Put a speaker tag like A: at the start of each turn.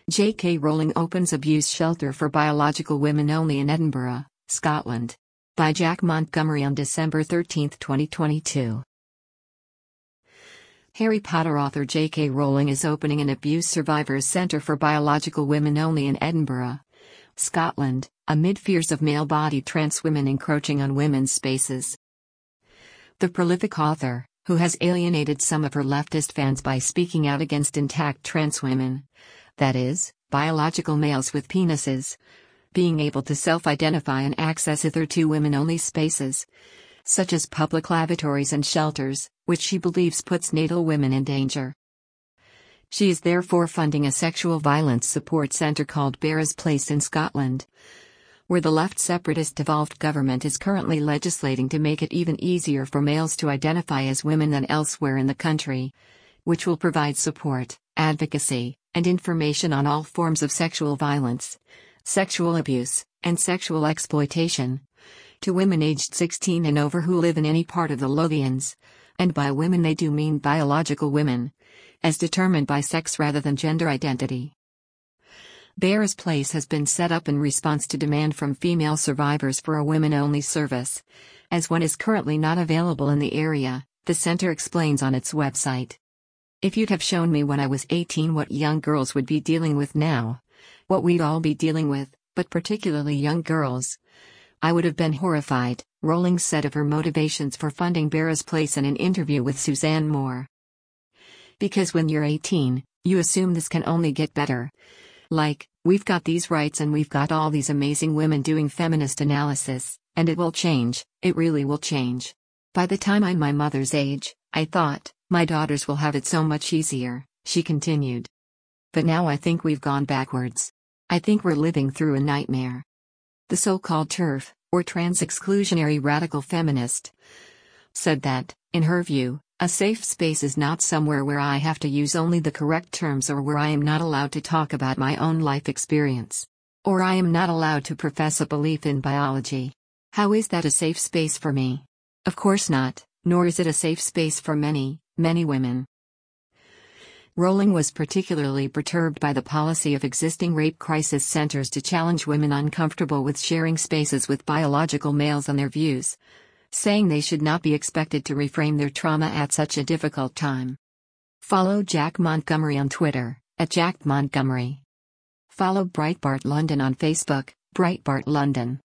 A: J.K. Rowling opens abuse shelter for biological women only in Edinburgh, Scotland. By Jack Montgomery on December 13, 2022. Harry Potter author J.K. Rowling is opening an abuse survivors centre for biological women only in Edinburgh, Scotland, amid fears of male-bodied trans women encroaching on women's spaces. The prolific author, who has alienated some of her leftist fans by speaking out against intact trans women, that is, biological males with penises, being able to self-identify and access hitherto women-only spaces, such as public lavatories and shelters, which she believes puts natal women in danger. She is therefore funding a sexual violence support centre called Beara's Place in Scotland, where the left separatist devolved government is currently legislating to make it even easier for males to identify as women than elsewhere in the country, which will provide support, advocacy, and information on all forms of sexual violence, sexual abuse, and sexual exploitation to women aged 16 and over who live in any part of the Lothians, and by women they do mean biological women, as determined by sex rather than gender identity. Beara's Place has been set up in response to demand from female survivors for a women-only service, as one is currently not available in the area, the centre explains on its website. If you'd have shown me when I was 18 what young girls would be dealing with now, what we'd all be dealing with, but particularly young girls, I would have been horrified, Rowling said of her motivations for funding Beara's Place in an interview with Suzanne Moore. Because when you're 18, you assume this can only get better. Like, we've got these rights and we've got all these amazing women doing feminist analysis, and it will change, it really will change. By the time I'm my mother's age, I thought, my daughters will have it so much easier, she continued. But now I think we've gone backwards. I think we're living through a nightmare. The so-called TERF, or trans-exclusionary radical feminist, said that, in her view, a safe space is not somewhere where I have to use only the correct terms or where I am not allowed to talk about my own life experience. Or I am not allowed to profess a belief in biology. How is that a safe space for me? Of course not, nor is it a safe space for many, many women. Rowling was particularly perturbed by the policy of existing rape crisis centers to challenge women uncomfortable with sharing spaces with biological males on their views, saying they should not be expected to reframe their trauma at such a difficult time. Follow Jack Montgomery on Twitter, @JackMontgomery. Follow Breitbart London on Facebook, Breitbart London.